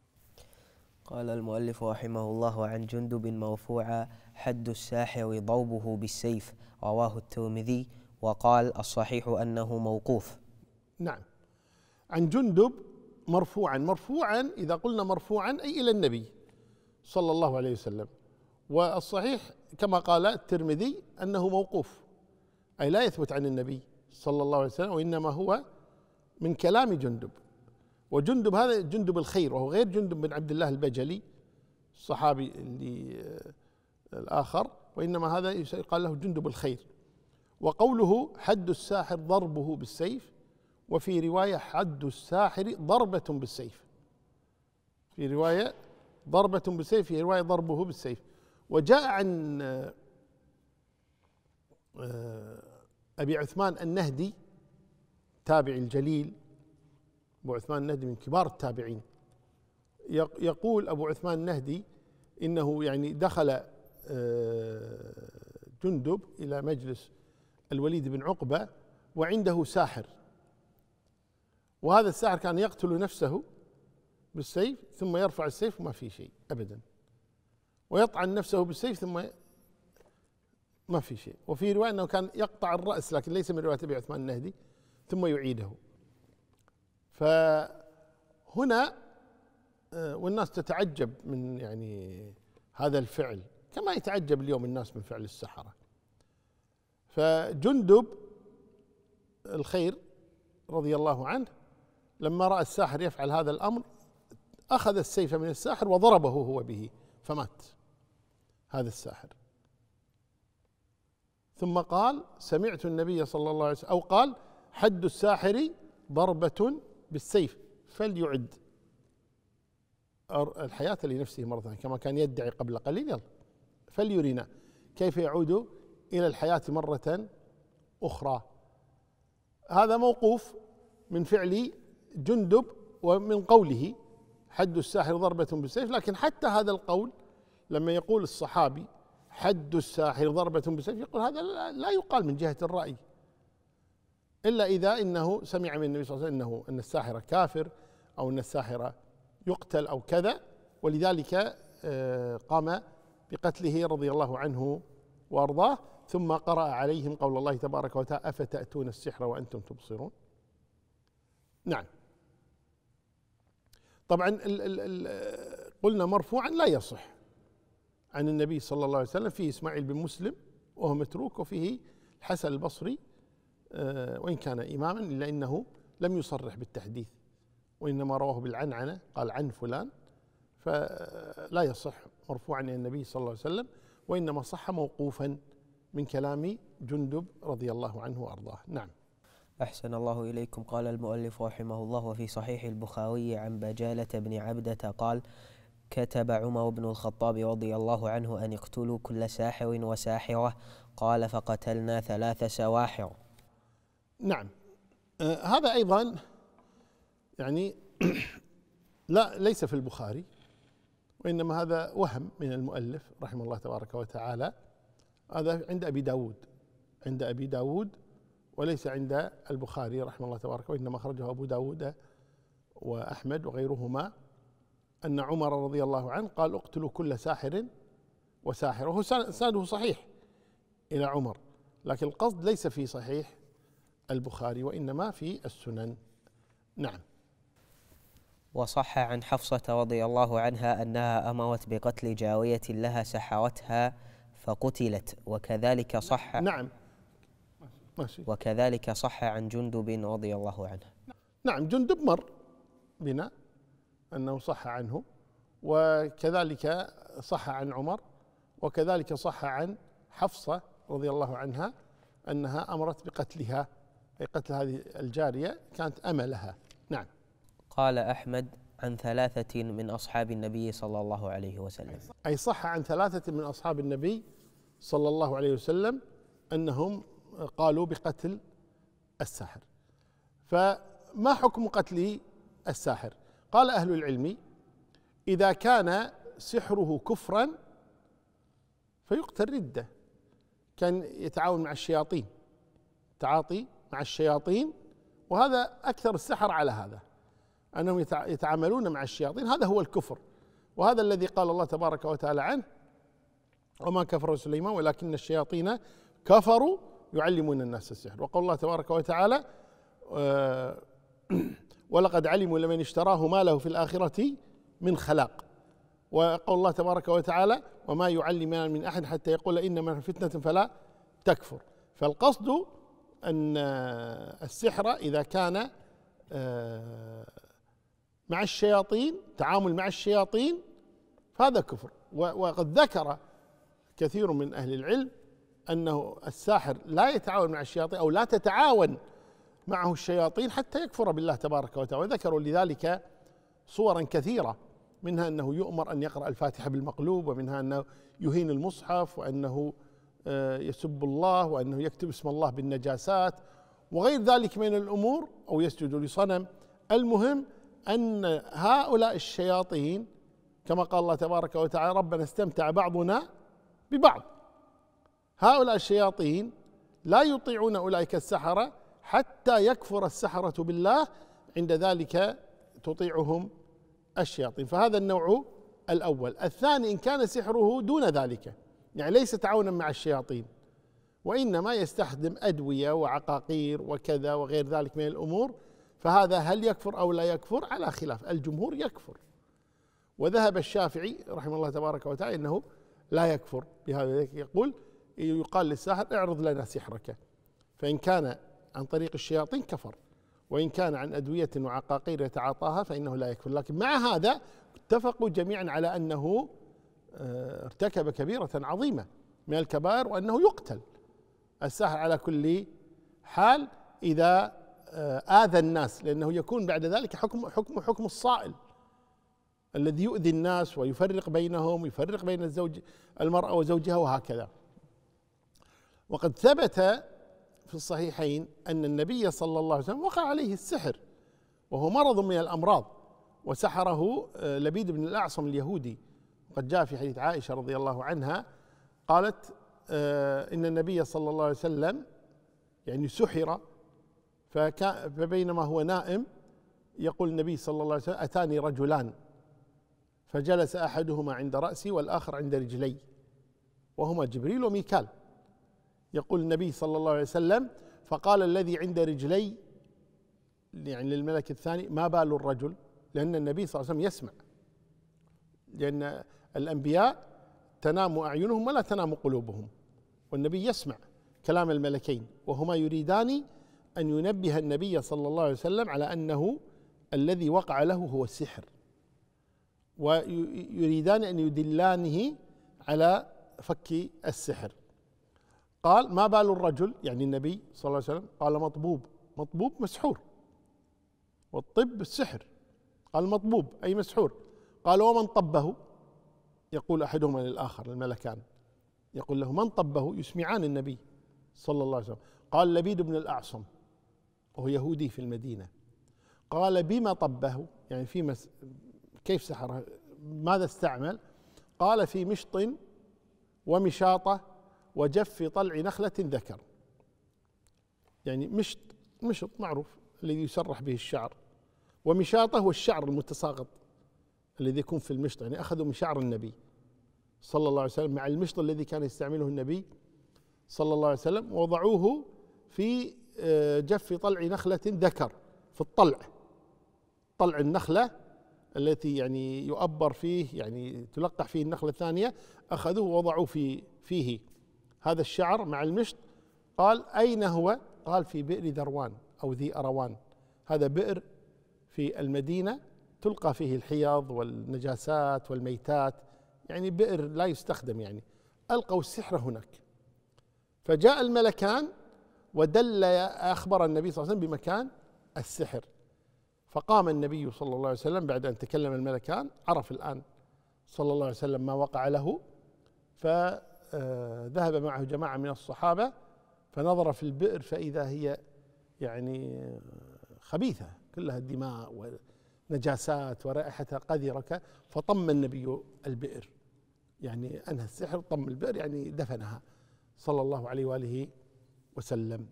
قال المؤلف رحمه الله عن جندب مرفوعا حد الساحر ضربه بالسيف، رواه الترمذي، وقال الصحيح أنه موقوف. نعم. عن جندب مرفوعا، مرفوعا إذا قلنا مرفوعا أي إلى النبي صلى الله عليه وسلم، والصحيح كما قال الترمذي أنه موقوف، أي لا يثبت عن النبي صلى الله عليه وسلم، وإنما هو من كلام جندب. وجندب هذا جندب الخير، وهو غير جندب بن عبد الله البجلي الصحابي اللي الآخر، وإنما هذا يقال له جندب الخير. وقوله حد الساحر ضربه بالسيف، وفي رواية حد الساحر ضربة بالسيف، في رواية ضربة بالسيف، في رواية ضربه بالسيف. وجاء عن أبي عثمان النهدي تابعي الجليل، أبو عثمان النهدي من كبار التابعين، يقول أبو عثمان النهدي إنه يعني دخل جندب إلى مجلس الوليد بن عقبة وعنده ساحر، وهذا الساحر كان يقتل نفسه بالسيف ثم يرفع السيف وما في شيء أبدا، ويطعن نفسه بالسيف ثم ما في شيء. وفي رواية أنه كان يقطع الرأس، لكن ليس من رواية أبي عثمان النهدي، ثم يعيده. فهنا والناس تتعجب من يعني هذا الفعل كما يتعجب اليوم الناس من فعل السحرة. فجندب الخير رضي الله عنه لما رأى الساحر يفعل هذا الأمر أخذ السيف من الساحر وضربه هو به فمات هذا الساحر. ثم قال سمعت النبي صلى الله عليه وسلم، أو قال حد الساحر ضربة بالسيف فليعد الحياة لنفسه مرة ثانية كما كان يدعي قبل قليل، يلا فليرينا كيف يعود إلى الحياة مرة أخرى. هذا موقوف من فعل جندب ومن قوله حد الساحر ضربة بالسيف، لكن حتى هذا القول لما يقول الصحابي حد الساحر ضربة بالسيف يقول هذا لا يقال من جهة الرأي، إلا إذا إنه سمع من النبي صلى الله عليه وسلم إنه أن الساحر كافر أو أن الساحر يقتل أو كذا، ولذلك قام بقتله رضي الله عنه وأرضاه. ثم قرأ عليهم قول الله تبارك وتعالى أفتأتون السحر وأنتم تبصرون. نعم. طبعا ال ال ال قلنا مرفوعا لا يصح عن النبي صلى الله عليه وسلم، فيه إسماعيل بن مسلم وهو متروك، وفيه الحسن البصري وإن كان إماما إلا أنه لم يصرح بالتحديث، وإنما رواه بالعنعنة قال عن فلان، فلا يصح مرفوعا إلى النبي صلى الله عليه وسلم، وإنما صح موقوفا من كلام جندب رضي الله عنه وأرضاه. نعم. أحسن الله إليكم. قال المؤلف رحمه الله: وفي صحيح البخاري عن بجالة بن عبدة قال: كتب عمر بن الخطاب رضي الله عنه أن اقتلوا كل ساحر وساحرة، قال: فقتلنا ثلاث سواحر. نعم. آه هذا أيضا يعني لا ليس في البخاري، وإنما هذا وهم من المؤلف رحمه الله تبارك وتعالى. هذا عند أبي داود عند أبي داود وليس عند البخاري رحمه الله تبارك، وإنما أخرجه أبو داود وأحمد وغيرهما أن عمر رضي الله عنه قال: اقتلوا كل ساحر وساحر، وهو سنده صحيح إلى عمر، لكن القصد ليس في صحيح البخاري وإنما في السنن. نعم. وصح عن حفصة رضي الله عنها أنها أمرت بقتل جارية لها سحرتها فقتلت، وكذلك صح نعم ماشي. وكذلك صح عن جندب رضي الله عنه. نعم، جندب مر بنا أنه صح عنه، وكذلك صح عن عمر، وكذلك صح عن حفصة رضي الله عنها أنها أمرت بقتلها، أي قتل هذه الجارية كانت أملها. نعم. قال أحمد: عن ثلاثة من أصحاب النبي صلى الله عليه وسلم. أي صح عن ثلاثة من أصحاب النبي صلى الله عليه وسلم أنهم قالوا بقتل الساحر. فما حكم قتل الساحر؟ قال أهل العلم: إذا كان سحره كفرا فيقتل ردة، كان يتعاون مع الشياطين، تعاطي مع الشياطين، وهذا أكثر السحر على هذا، أنهم يتعاملون مع الشياطين، هذا هو الكفر، وهذا الذي قال الله تبارك وتعالى عنه: وما كفر سليمان ولكن الشياطين كفروا يعلمون الناس السحر. وقال الله تبارك وتعالى: ولقد علموا لمن اشتراه ما له في الآخرة من خلاق. وقال الله تبارك وتعالى: وما يعلمان من أحد حتى يقول إنما فتنة فلا تكفر. فالقصد أن السحر إذا كان مع الشياطين، تعامل مع الشياطين، فهذا كفر. وقد ذكر كثير من أهل العلم أنه الساحر لا يتعاون مع الشياطين أو لا تتعاون معه الشياطين حتى يكفر بالله تبارك وتعالى، وذكروا لذلك صورا كثيرة، منها أنه يؤمر أن يقرأ الفاتحة بالمقلوب، ومنها أنه يهين المصحف، وأنه يسب الله، وأنه يكتب اسم الله بالنجاسات، وغير ذلك من الأمور، أو يسجد لصنم. المهم أن هؤلاء الشياطين كما قال الله تبارك وتعالى: ربنا استمتع بعضنا ببعض. هؤلاء الشياطين لا يطيعون أولئك السحرة حتى يكفر السحرة بالله، عند ذلك تطيعهم الشياطين. فهذا النوع الأول. الثاني: إن كان سحره دون ذلك، يعني ليس تعاونا مع الشياطين، وإنما يستخدم أدوية وعقاقير وكذا وغير ذلك من الأمور، فهذا هل يكفر أو لا يكفر؟ على خلاف، الجمهور يكفر، وذهب الشافعي رحمه الله تبارك وتعالى إنه لا يكفر بهذا. يقول يقال للساحر: اعرض لنا سحرك، فإن كان عن طريق الشياطين كفر، وإن كان عن أدوية وعقاقير يتعاطاها فإنه لا يكفر. لكن مع هذا اتفقوا جميعا على أنه ارتكب كبيرة عظيمة من الكبائر، وأنه يقتل الساحر على كل حال إذا آذى الناس، لأنه يكون بعد ذلك حكم حكم حكم الصائل، الذي يؤذي الناس ويفرق بينهم، يفرق بين الزوج المرأة وزوجها وهكذا. وقد ثبت في الصحيحين أن النبي صلى الله عليه وسلم وقع عليه السحر، وهو مرض من الأمراض، وسحره لبيد بن الأعصم اليهودي. وقد جاء في حديث عائشة رضي الله عنها قالت إن النبي صلى الله عليه وسلم يعني سحر، فبينما هو نائم يقول النبي صلى الله عليه وسلم: أتاني رجلان فجلس أحدهما عند رأسي والآخر عند رجلي، وهما جبريل وميكال. يقول النبي صلى الله عليه وسلم: فقال الذي عند رجلي يعني للملك الثاني: ما بال الرجل؟ لأن النبي صلى الله عليه وسلم يسمع، لأن الأنبياء تنام أعينهم ولا تنام قلوبهم، والنبي يسمع كلام الملكين، وهما يريدان أن ينبه النبي صلى الله عليه وسلم على أنه الذي وقع له هو السحر، ويريدان أن يدلانه على فك السحر. قال: ما بال الرجل؟ يعني النبي صلى الله عليه وسلم. قال: مطبوب. مطبوب مسحور، والطب السحر. قال: مطبوب أي مسحور. قال: ومن طبه؟ يقول أحدهما للآخر، الملكان يقول له: من طبه؟ يسمعان النبي صلى الله عليه وسلم. قال: لبيد بن الأعصم، وهو يهودي في المدينة. قال: بما طبه؟ يعني في مس... كيف سحره؟ ماذا استعمل؟ قال: في مشط ومشاطة وجف طلع نخلة ذكر. يعني مشط، مشط معروف الذي يسرح به الشعر، ومشاطة هو الشعر المتساقط الذي يكون في المشط، يعني أخذوا من شعر النبي صلى الله عليه وسلم مع المشط الذي كان يستعمله النبي صلى الله عليه وسلم، وضعوه في جف طلع نخلة ذكر، في الطلع، طلع النخلة التي يعني يؤبر فيه، يعني تلقح فيه النخلة الثانية، أخذوه ووضعوا في فيه هذا الشعر مع المشط. قال: أين هو؟ قال: في بئر ذروان أو ذي أروان. هذا بئر في المدينة تلقى فيه الحيض والنجاسات والميتات، يعني بئر لا يستخدم، يعني ألقوا السحر هناك. فجاء الملكان ودل أخبر النبي صلى الله عليه وسلم بمكان السحر، فقام النبي صلى الله عليه وسلم بعد أن تكلم الملكان، عرف الآن صلى الله عليه وسلم ما وقع له، فذهب معه جماعة من الصحابة فنظر في البئر فإذا هي يعني خبيثة، كلها دماء ونجاسات ورائحتها قذرة، فطم النبي البئر، يعني أنهى السحر، طم البئر يعني دفنها صلى الله عليه وآله وسلم.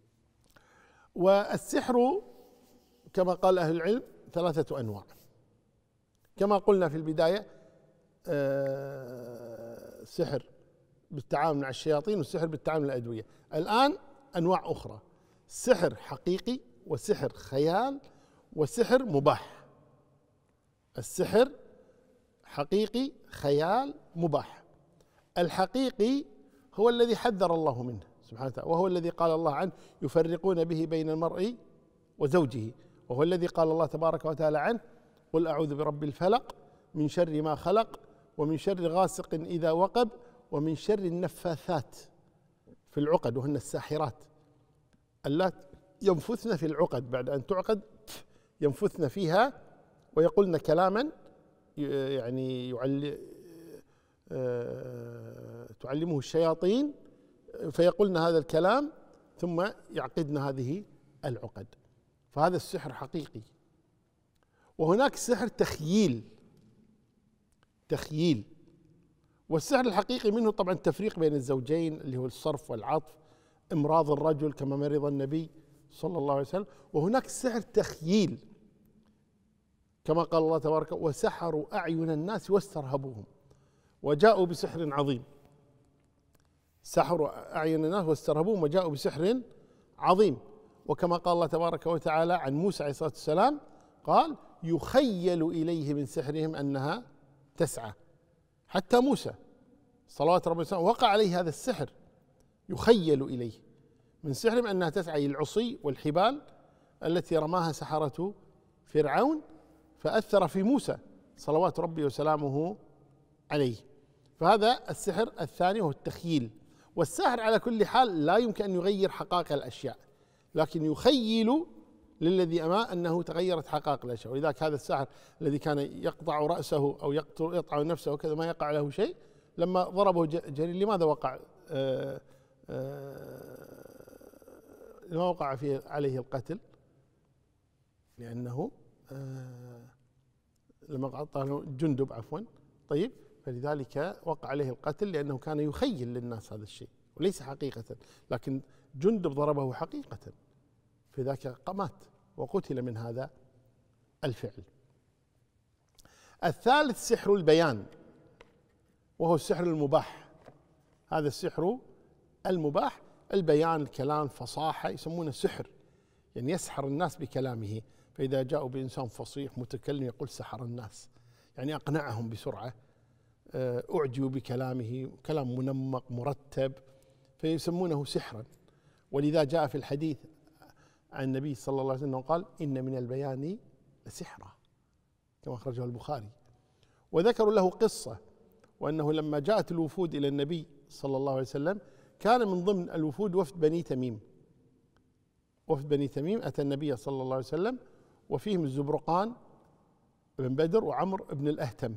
والسحر كما قال أهل العلم ثلاثة أنواع، كما قلنا في البداية: سحر بالتعامل مع الشياطين، والسحر بالتعامل مع الأدوية. الآن أنواع أخرى: سحر حقيقي، وسحر خيال، وسحر مباح. السحر حقيقي، خيال، مباح. الحقيقي هو الذي حذر الله منه سبحانه وتعالى، وهو الذي قال الله عنه: يفرقون به بين المرء وزوجه، وهو الذي قال الله تبارك وتعالى عنه: قل أعوذ برب الفلق من شر ما خلق ومن شر غاسق إذا وقب ومن شر النفاثات في العقد، وهن الساحرات اللاتي ينفثن في العقد، بعد أن تعقد ينفثن فيها ويقولن كلاما يعني يعلم تعلمه الشياطين، فيقولن هذا الكلام ثم يعقدن هذه العقد. فهذا السحر حقيقي. وهناك سحر تخييل، تخييل. والسحر الحقيقي منه طبعا التفريق بين الزوجين اللي هو الصرف والعطف، امراض الرجل كما مرض النبي صلى الله عليه وسلم. وهناك سحر تخييل كما قال الله تبارك: وسحروا أعين الناس واسترهبوهم وجاءوا بسحر عظيم. سحروا أعين الناس واسترهبوهم وجاءوا بسحر عظيم. وكما قال الله تبارك وتعالى عن موسى عليه الصلاة والسلام قال: يخيل إليه من سحرهم أنها تسعى. حتى موسى صلوات ربي وسلامه وقع عليه هذا السحر، يخيل إليه من سحرهم أنها تسعى، العصي والحبال التي رماها سحرة فرعون، فأثر في موسى صلوات ربي وسلامه عليه. فهذا السحر الثاني هو التخييل. والساحر على كل حال لا يمكن أن يغير حقائق الأشياء، لكن يخيل للذي أمام أنه تغيرت حقائق الأشياء. ولذلك هذا الساحر الذي كان يقطع رأسه أو يقطع نفسه وكذا ما يقع له شيء، لما ضربه جرير لماذا وقع آآ آآ لما وقع فيه عليه القتل؟ لأنه لما قطع جندب عفوا طيب، فلذلك وقع عليه القتل لأنه كان يخيل للناس هذا الشيء وليس حقيقة، لكن جندب ضربه حقيقة، فذاك مات وقتل من هذا الفعل. الثالث سحر البيان، وهو السحر المباح. هذا السحر المباح، البيان، الكلام، فصاحة، يسمونه سحر، يعني يسحر الناس بكلامه. فإذا جاءوا بإنسان فصيح متكلم يقول سحر الناس، يعني أقنعهم بسرعة، أعجبوا بكلامه، كلام منمق مرتب، فيسمونه سحرا. ولذا جاء في الحديث عن النبي صلى الله عليه وسلم قال: إن من البيان لسحرا، كما أخرجه البخاري. وذكروا له قصة، وأنه لما جاءت الوفود إلى النبي صلى الله عليه وسلم كان من ضمن الوفود وفد بني تميم. وفد بني تميم أتى النبي صلى الله عليه وسلم وفيهم الزبرقان بن بدر وعمر بن الأهتم،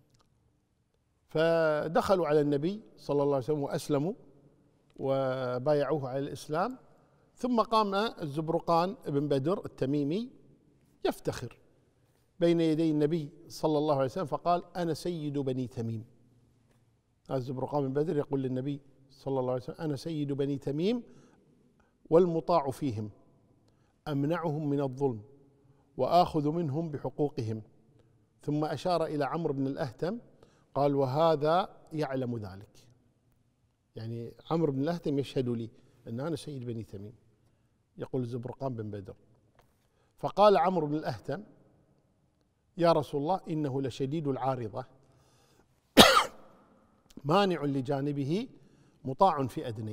فدخلوا على النبي صلى الله عليه وسلم وأسلموا وبايعوه على الإسلام. ثم قام الزبرقان بن بدر التميمي يفتخر بين يدي النبي صلى الله عليه وسلم فقال: أنا سيد بني تميم. هذا الزبرقان بن بدر يقول للنبي صلى الله عليه وسلم: أنا سيد بني تميم والمطاع فيهم، أمنعهم من الظلم وآخذ منهم بحقوقهم. ثم أشار إلى عمرو بن الأهتم قال: وهذا يعلم ذلك، يعني عمرو بن الأهتم يشهد لي أن أنا سيد بني تميم، يقول الزبرقان بن بدر. فقال عمرو بن الأهتم: يا رسول الله، إنه لشديد العارضة مانع لجانبه مطاع في أدنيه،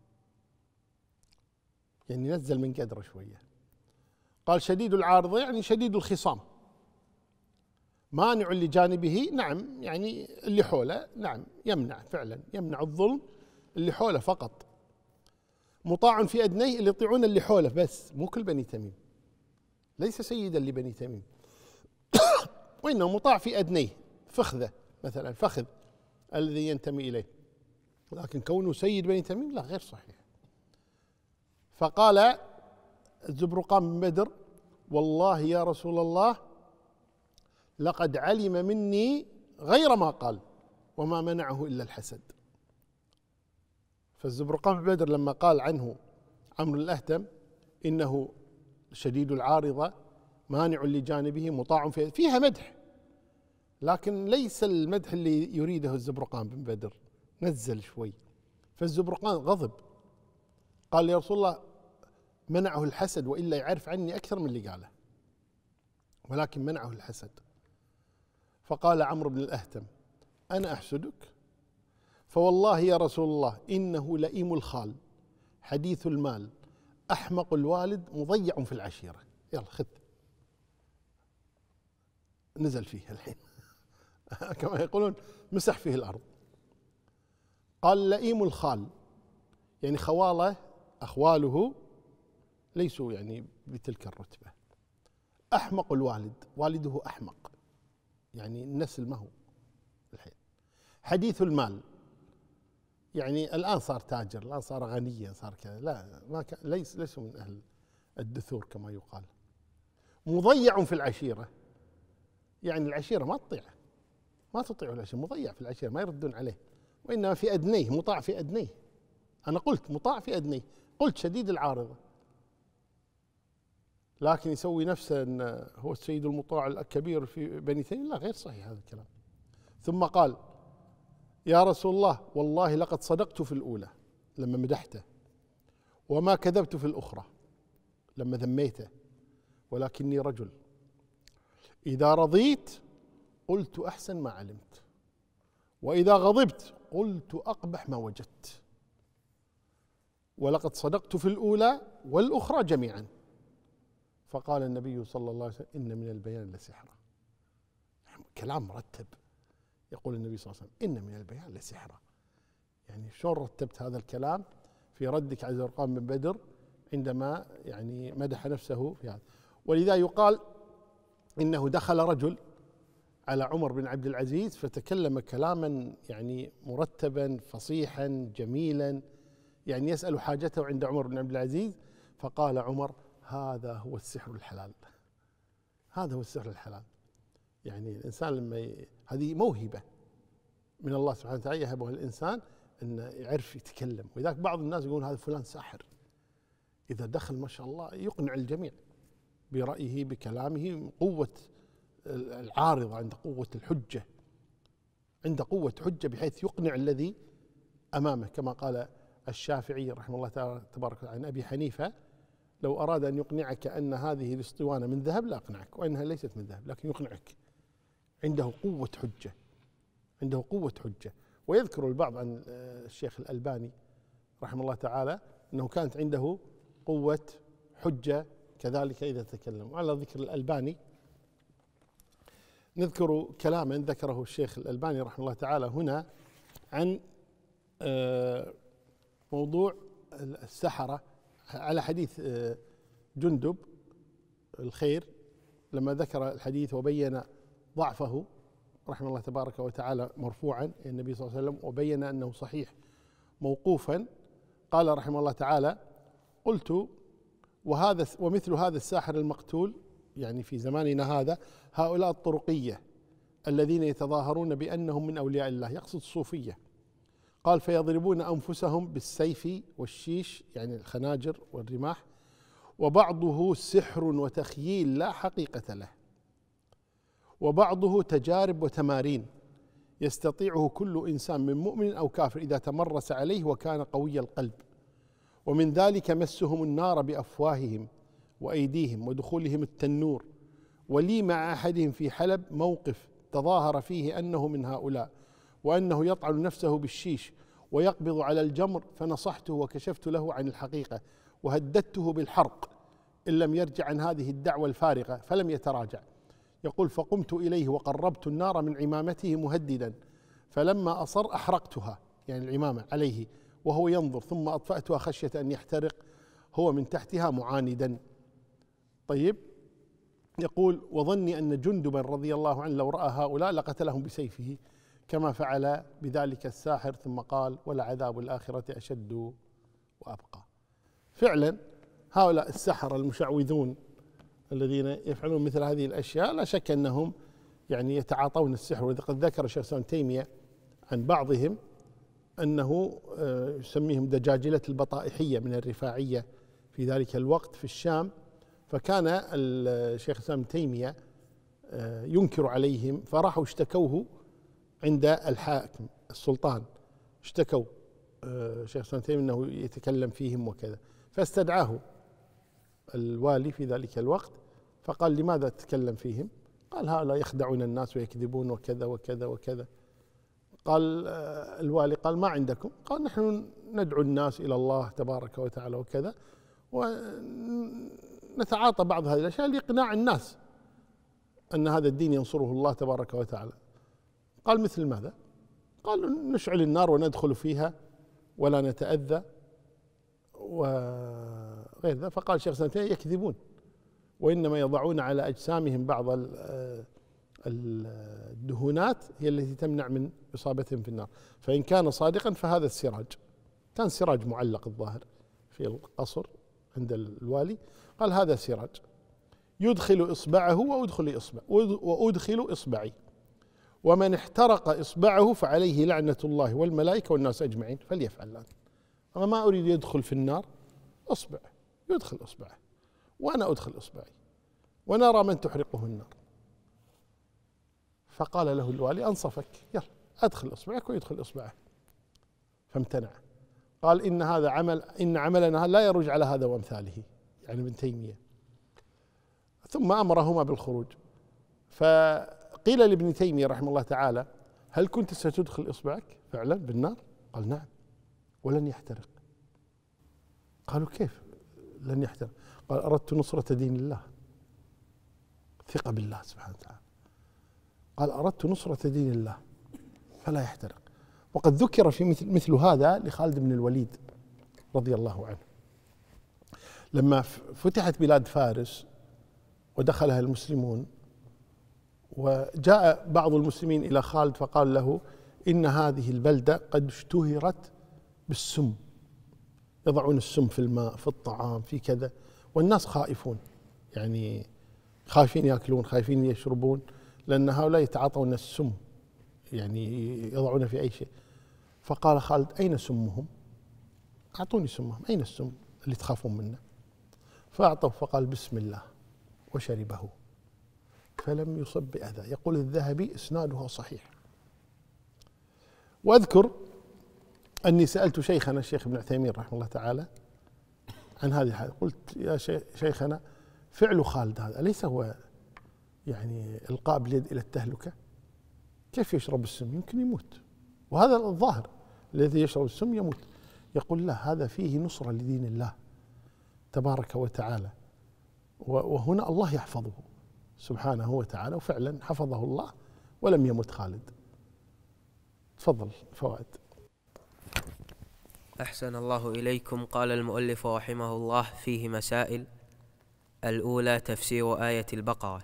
يعني نزل من قدره شوية. قال: شديد العارضة يعني شديد الخصام، مانع لجانبه، نعم يعني اللي حوله، نعم يمنع فعلا، يمنع الظلم اللي حوله فقط. مطاع في أدنيه، اللي يطيعون اللي حوله بس، مو كل بني تميم، ليس سيدا لبني تميم وإنه مطاع في أدنيه، فخذه مثلا، فخذ الذي ينتمي إليه، لكن كونه سيد بني تميم لا، غير صحيح. فقال الزبرقان بن بدر: والله يا رسول الله لقد علم مني غير ما قال وما منعه إلا الحسد. فالزبرقان بن بدر لما قال عنه عمرو الأهتم إنه شديد العارضة مانع لجانبه مطاع فيها، فيها مدح، لكن ليس المدح اللي يريده الزبرقان بن بدر، نزل شوي. فالزبرقان غضب قال: يا رسول الله منعه الحسد، وإلا يعرف عني أكثر من اللي قاله، ولكن منعه الحسد. فقال عمرو بن الأهتم: أنا أحسدك؟ فوالله يا رسول الله إنه لئيم الخال حديث المال أحمق الوالد مضيع في العشيرة. يلا خذ، نزل فيه الحين كما يقولون مسح فيه الأرض. قال: لئيم الخال يعني خواله، أخواله ليسوا يعني بتلك الرتبة. أحمق الوالد، والده أحمق، يعني النسل ما هو الحين. حديث المال يعني الآن صار تاجر، الآن صار غنيا، صار كذا، لا ما كان، ليس ليسوا من أهل الدثور كما يقال. مضيع في العشيرة، يعني العشيرة ما تطيعه، ما تطيعه العشيرة، مضيع في العشيرة، ما يردون عليه، وإنما في أدنيه، مطاع في أدنيه. أنا قلت مطاع في أدنيه، قلت شديد العارضة، لكن يسوي نفسه أن هو السيد المطاع الكبير في بني تميم، لا، غير صحيح هذا الكلام. ثم قال: يا رسول الله والله لقد صدقت في الأولى لما مدحته، وما كذبت في الأخرى لما ذميته، ولكني رجل إذا رضيت قلت أحسن ما علمت، وإذا غضبت قلت أقبح ما وجدت، ولقد صدقت في الأولى والأخرى جميعا. فقال النبي صلى الله عليه وسلم: إن من البيان لسحرا. كلام مرتب، يقول النبي صلى الله عليه وسلم: إن من البيان لسحرا. يعني شلون رتبت هذا الكلام في ردك على زرقان بن بدر عندما يعني مدح نفسه في هذا. ولذا يقال إنه دخل رجل على عمر بن عبد العزيز فتكلم كلاما يعني مرتبا فصيحا جميلا، يعني يسأل حاجته عند عمر بن عبد العزيز، فقال عمر: هذا هو السحر الحلال، هذا هو السحر الحلال. يعني الإنسان لما ي... هذه موهبة من الله سبحانه وتعالى يهبها الإنسان أنه يعرف يتكلم. ولذلك بعض الناس يقول هذا فلان ساحر، إذا دخل ما شاء الله يقنع الجميع برأيه بكلامه، قوة العارضة، عند قوة الحجة، عند قوة حجة بحيث يقنع الذي أمامه، كما قال الشافعي رحمه الله تعالى تبارك وتعالى عن أبي حنيفة: لو أراد أن يقنعك أن هذه الاسطوانة من ذهب لا أقنعك، وأنها ليست من ذهب، لكن يقنعك. عنده قوة حجة، عنده قوة حجة. ويذكر البعض عن الشيخ الألباني رحمه الله تعالى أنه كانت عنده قوة حجة كذلك إذا تكلم. وعلى ذكر الألباني نذكر كلاما ذكره الشيخ الألباني رحمه الله تعالى هنا عن موضوع السحرة، على حديث جندب الخير لما ذكر الحديث وبين ضعفه رحمه الله تبارك وتعالى مرفوعا النبي صلى الله عليه وسلم، وبين أنه صحيح موقوفا. قال رحمه الله تعالى: قلت: وهذا ومثل هذا الساحر المقتول، يعني في زماننا هذا، هؤلاء الطرقية الذين يتظاهرون بأنهم من أولياء الله، يقصد الصوفية. قال: فيضربون أنفسهم بالسيف والشيش، يعني الخناجر والرماح، وبعضه سحر وتخييل لا حقيقة له، وبعضه تجارب وتمارين يستطيعه كل إنسان من مؤمن أو كافر إذا تمرس عليه وكان قوي القلب. ومن ذلك مسهم النار بأفواههم وأيديهم ودخولهم التنور. ولي مع أحدهم في حلب موقف تظاهر فيه أنه من هؤلاء، وأنه يطعن نفسه بالشيش ويقبض على الجمر، فنصحته وكشفت له عن الحقيقة وهددته بالحرق إن لم يرجع عن هذه الدعوة الفارغة، فلم يتراجع. يقول: فقمت إليه وقربت النار من عمامته مهددا، فلما أصر أحرقتها، يعني العمامة عليه وهو ينظر، ثم أطفأتها خشية أن يحترق هو من تحتها معاندا. طيب، يقول: وظني أن جندبا رضي الله عنه لو رأى هؤلاء لقتلهم بسيفه كما فعل بذلك الساحر. ثم قال: ولعذاب الآخرة أشد وأبقى. فعلا هؤلاء السحرة المشعوذون الذين يفعلون مثل هذه الأشياء لا شك أنهم يعني يتعاطون السحر. وقد ذكر الشيخ الإسلام ابن تيمية عن بعضهم أنه يسميهم دجاجلة البطائحية من الرفاعية في ذلك الوقت في الشام. فكان الشيخ الإسلام ابن تيمية ينكر عليهم، فراحوا اشتكوه عند الحاكم السلطان، اشتكوا الشيخ الإسلام ابن تيمية أنه يتكلم فيهم وكذا، فاستدعاه الوالي في ذلك الوقت فقال: لماذا تتكلم فيهم؟ قال: هؤلاء يخدعون الناس ويكذبون وكذا وكذا وكذا. قال الوالي: قال: ما عندكم؟ قال: نحن ندعو الناس إلى الله تبارك وتعالى وكذا، ونتعاطى بعض هذه الأشياء لإقناع الناس أن هذا الدين ينصره الله تبارك وتعالى. قال: مثل ماذا؟ قال: نشعل النار وندخل فيها ولا نتأذى وغير ذا. فقال الشيخ سنتين: يكذبون، وإنما يضعون على أجسامهم بعض الدهونات هي التي تمنع من إصابتهم في النار، فإن كان صادقا فهذا السراج. كان سراج معلق الظاهر في القصر عند الوالي. قال: هذا سراج يدخل إصبعه وأدخل إصبع وأدخل إصبعي، ومن احترق إصبعه فعليه لعنة الله والملائكة والناس أجمعين، فليفعل الآن. أنا ما أريد يدخل في النار، أصبع يدخل إصبعه وأنا أدخل إصبعي ونرى من تحرقه النار. فقال له الوالي: أنصفك، يلا أدخل إصبعك ويدخل إصبعه. فامتنع. قال: إن هذا عمل إن عملنا لا يرج على هذا وأمثاله، يعني ابن تيمية. ثم أمرهما بالخروج. فقيل لابن تيمية رحمه الله تعالى: هل كنت ستدخل إصبعك فعلا بالنار؟ قال: نعم، ولن يحترق. قالوا: كيف لن يحترق؟ قال: أردت نصرة دين الله، ثقة بالله سبحانه وتعالى. قال: أردت نصرة دين الله فلا يحترق. وقد ذكر في مثل, مثل هذا لخالد بن الوليد رضي الله عنه لما فتحت بلاد فارس ودخلها المسلمون، وجاء بعض المسلمين إلى خالد فقال له إن هذه البلدة قد اشتهرت بالسم، يضعون السم في الماء في الطعام في كذا، والناس خائفون، يعني خايفين يأكلون خايفين يشربون، لأن هؤلاء يتعاطون السم، يعني يضعون في أي شيء. فقال خالد أين سمهم؟ أعطوني سمهم، أين السم اللي تخافون منه؟ فأعطوا فقال بسم الله وشربه فلم يصب بأذى. يقول الذهبي إسنادها صحيح. وأذكر أني سألت شيخنا الشيخ ابن عثيمين رحمه الله تعالى عن هذه الحالة، قلت يا شيخنا فعل خالد هذا أليس هو يعني إلقاء باليد إلى التهلكة؟ كيف يشرب السم؟ يمكن يموت، وهذا الظاهر الذي يشرب السم يموت. يقول لا، هذا فيه نصرة لدين الله تبارك وتعالى، وهنا الله يحفظه سبحانه وتعالى، وفعلا حفظه الله ولم يمت خالد. تفضل فوائد. أحسن الله إليكم. قال المؤلف رحمه الله فيه مسائل. الأولى تفسير آية البقرة.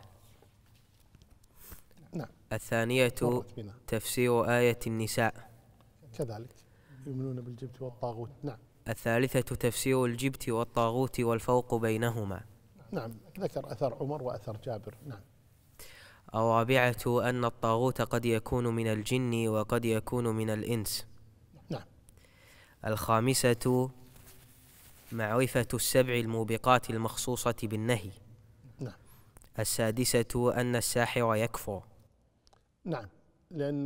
نعم. الثانية تفسير آية النساء. كذلك يؤمنون بالجبت والطاغوت. نعم. الثالثة تفسير الجبت والطاغوت والفرق بينهما. نعم، ذكر أثر عمر وأثر جابر. نعم. الرابعة أن الطاغوت قد يكون من الجن وقد يكون من الإنس. نعم. الخامسة معرفة السبع الموبقات المخصوصة بالنهي. نعم. السادسة أن الساحر يكفر. نعم، لأن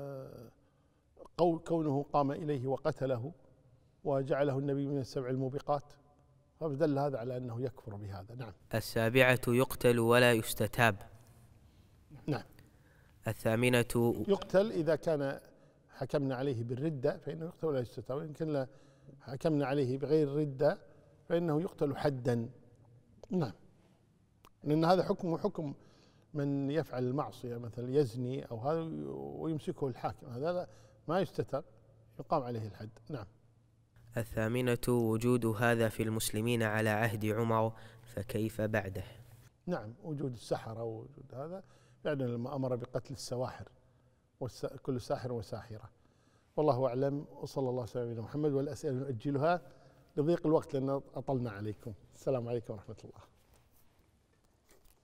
كونه قام إليه وقتله وجعله النبي من السبع الموبقات، فدل هذا على أنه يكفر بهذا. نعم. السابعة يقتل ولا يستتاب. نعم. الثامنة يقتل إذا كان حكمنا عليه بالردة فإنه يقتل ولا يستتاب، وإن كان حكمنا عليه بغير ردة فإنه يقتل حدا. نعم، لأن هذا حكمه حكم من يفعل المعصية، مثلا يزني أو هذا ويمسكه الحاكم، هذا ما يستتاب، يقام عليه الحد. نعم. الثامنة وجود هذا في المسلمين على عهد عمر، فكيف بعده؟ نعم، وجود السحرة ووجود هذا يعني لما أمر بقتل السواحر، كل ساحر وساحرة. والله أعلم، وصلى الله وسلم على محمد. والأسئلة نؤجلها لضيق الوقت لأن أطلنا عليكم. السلام عليكم ورحمة الله.